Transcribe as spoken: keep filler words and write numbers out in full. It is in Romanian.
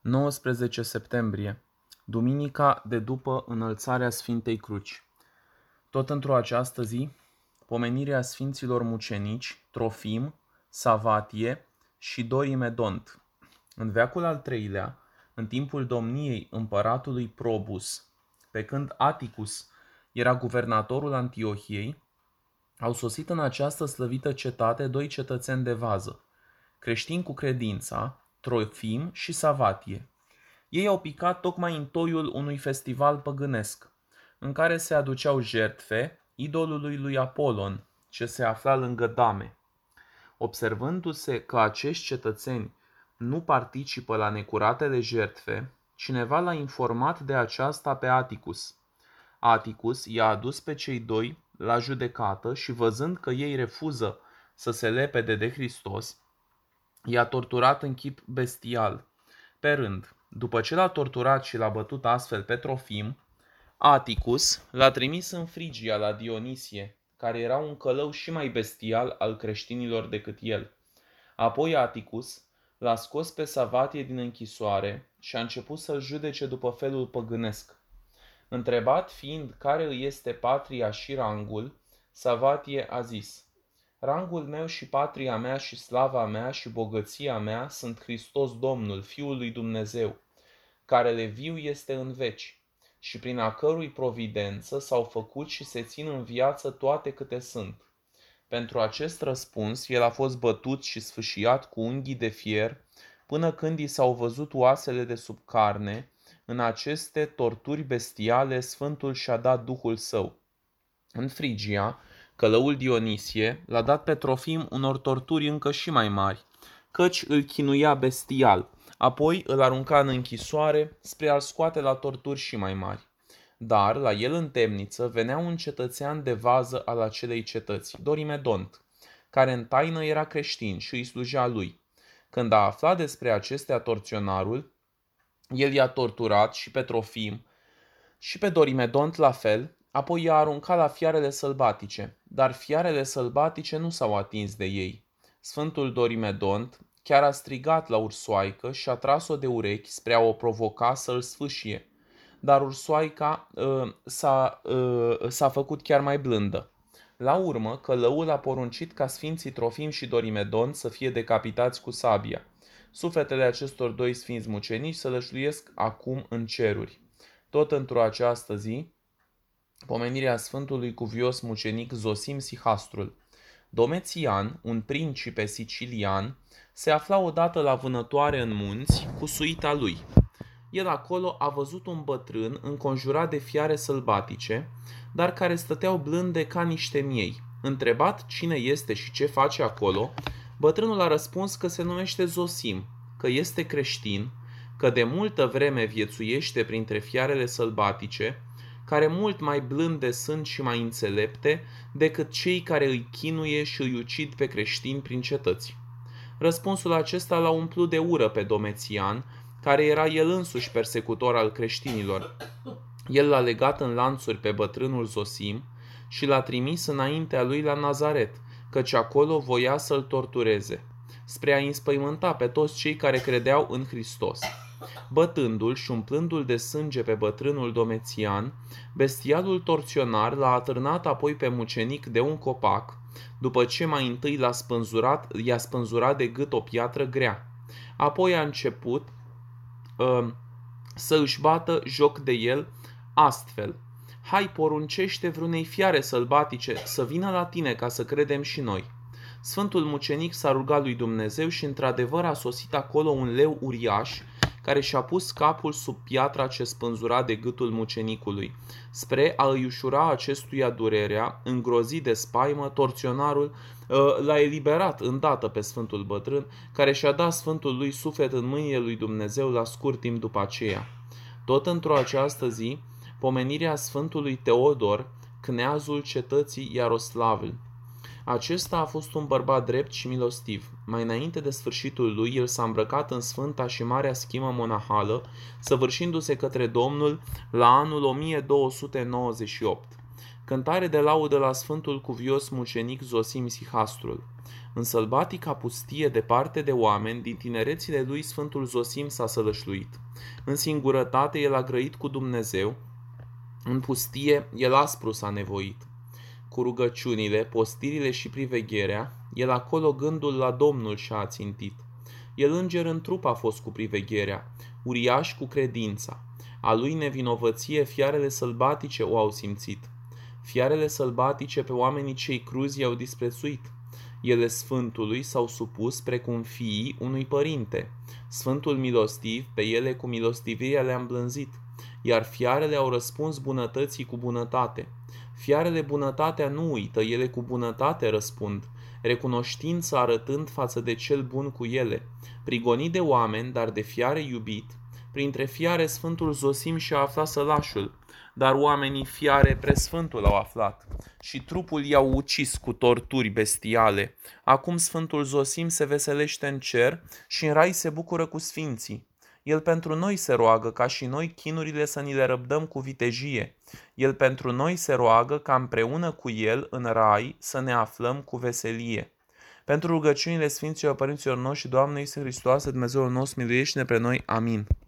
nouăsprezece septembrie, duminica de după înălțarea Sfintei Cruci. Tot într-o această zi, pomenirea Sfinților Mucenici, Trofim, Savatie și Dorimedont. În veacul al treilea, în timpul domniei împăratului Probus, pe când Atticus era guvernatorul Antiohiei, au sosit în această slăvită cetate doi cetățeni de vază, creștini cu credința, Trofim și Savatie. Ei au picat tocmai în toiul unui festival păgânesc, în care se aduceau jertfe idolului lui Apolon, ce se afla lângă Dame. Observându-se că acești cetățeni nu participă la necuratele jertfe, cineva l-a informat de aceasta pe Atticus. Atticus i-a adus pe cei doi la judecată și, văzând că ei refuză să se lepede de Hristos, i-a torturat în chip bestial. Pe rând, după ce l-a torturat și l-a bătut astfel pe Trofim, Atticus l-a trimis în Frigia la Dionisie, care era un călău și mai bestial al creștinilor decât el. Apoi Atticus l-a scos pe Savatie din închisoare și a început să-l judece după felul păgânesc. Întrebat fiind care îi este patria și rangul, Savatie a zis: rangul meu și patria mea și slava mea și bogăția mea sunt Hristos Domnul, Fiul lui Dumnezeu, care le viu este în veci, și prin a cărui providență s-au făcut și se țin în viață toate câte sunt. Pentru acest răspuns, el a fost bătut și sfâșiat cu unghii de fier, până când i s-au văzut oasele de sub carne. În aceste torturi bestiale, Sfântul și-a dat Duhul Său. În Frigia, călăul Dionisie l-a dat pe Trofim unor torturi încă și mai mari, căci îl chinuia bestial, apoi îl arunca în închisoare spre a-l scoate la torturi și mai mari. Dar la el în temniță venea un cetățean de vază al acelei cetăți, Dorimedont, care în taină era creștin și îi slujea lui. Când a aflat despre acestea torționarul, el i-a torturat și pe Trofim și pe Dorimedont la fel, apoi i-a aruncat la fiarele sălbatice, dar fiarele sălbatice nu s-au atins de ei. Sfântul Dorimedont chiar a strigat la ursoaică și a tras-o de urechi spre a o provoca să îl sfâșie, dar ursoaica uh, s-a, uh, s-a făcut chiar mai blândă. La urmă, călăul a poruncit ca Sfinții Trofim și Dorimedont să fie decapitați cu sabia. Sufletele acestor doi sfinți mucenici se lășluiesc acum în ceruri. Tot într-o această zi, pomenirea Sfântului Cuvios Mucenic Zosim Sihastrul. Domitian, un principe sicilian, se afla odată la vânătoare în munți cu suita lui. El acolo a văzut un bătrân înconjurat de fiare sălbatice, dar care stăteau blânde ca niște miei. Întrebat cine este și ce face acolo, bătrânul a răspuns că se numește Zosim, că este creștin, că de multă vreme viețuiește printre fiarele sălbatice, care mult mai blânde sunt și mai înțelepte decât cei care îi chinuie și îi ucid pe creștini prin cetăți. Răspunsul acesta l-a umplut de ură pe Domitian, care era el însuși persecutor al creștinilor. El l-a legat în lanțuri pe bătrânul Zosim și l-a trimis înaintea lui la Nazaret, căci acolo voia să-l tortureze, spre a înspăimânta pe toți cei care credeau în Hristos. Bătându-l și umplându-l de sânge pe bătrânul Domitian, bestialul torționar l-a atârnat apoi pe mucenic de un copac, după ce mai întâi l-a spânzurat, i-a spânzurat de gât o piatră grea. Apoi a început uh, să își bată joc de el astfel: hai, poruncește vreunei fiare sălbatice să vină la tine ca să credem și noi. Sfântul mucenic s-a rugat lui Dumnezeu și într-adevăr a sosit acolo un leu uriaș, care și-a pus capul sub piatra ce spânzura de gâtul mucenicului. Spre a îi ușura acestuia durerea, îngrozit de spaimă, torționarul l-a eliberat îndată pe Sfântul Bătrân, care și-a dat Sfântul lui suflet în mâinile lui Dumnezeu la scurt timp după aceea. Tot într-o această zi, pomenirea Sfântului Teodor, cneazul cetății Iaroslavl. Acesta a fost un bărbat drept și milostiv. Mai înainte de sfârșitul lui, el s-a îmbrăcat în sfânta și marea schimă monahală, săvârșindu-se către Domnul la anul o mie două sute nouăzeci și opt. Cântare de laudă la Sfântul Cuvios Mucenic Zosim Sihastrul. În sălbatica pustie departe de oameni, din tinerețile lui Sfântul Zosim s-a sălășluit. În singurătate el a grăit cu Dumnezeu, în pustie el aspru s-a nevoit. Cu rugăciunile, postirile și privegherea, el acolo gândul la Domnul și-a ațintit. El înger în trup a fost cu privegherea, uriaș cu credința. A lui nevinovăție fiarele sălbatice o au simțit. Fiarele sălbatice pe oamenii cei cruzi i-au disprețuit. Ele Sfântului s-au supus precum fiii unui părinte. Sfântul milostiv pe ele cu milostivirea le-a îmblânzit, iar fiarele au răspuns bunătății cu bunătate. Fiarele bunătatea nu uită, ele cu bunătate răspund, recunoștință arătând față de cel bun cu ele. Prigonit de oameni, dar de fiare iubit, printre fiare Sfântul Zosim și-a aflat sălașul, dar oamenii fiare presfântul au aflat și trupul i-au ucis cu torturi bestiale. Acum Sfântul Zosim se veselește în cer și în rai se bucură cu sfinții. El pentru noi se roagă ca și noi chinurile să ni le răbdăm cu vitejie. El pentru noi se roagă ca împreună cu El în rai să ne aflăm cu veselie. Pentru rugăciunile Sfinților Părinților noștri, Doamne Iisuse Hristoase, Dumnezeul nostru, miluiește-ne pe noi. Amin.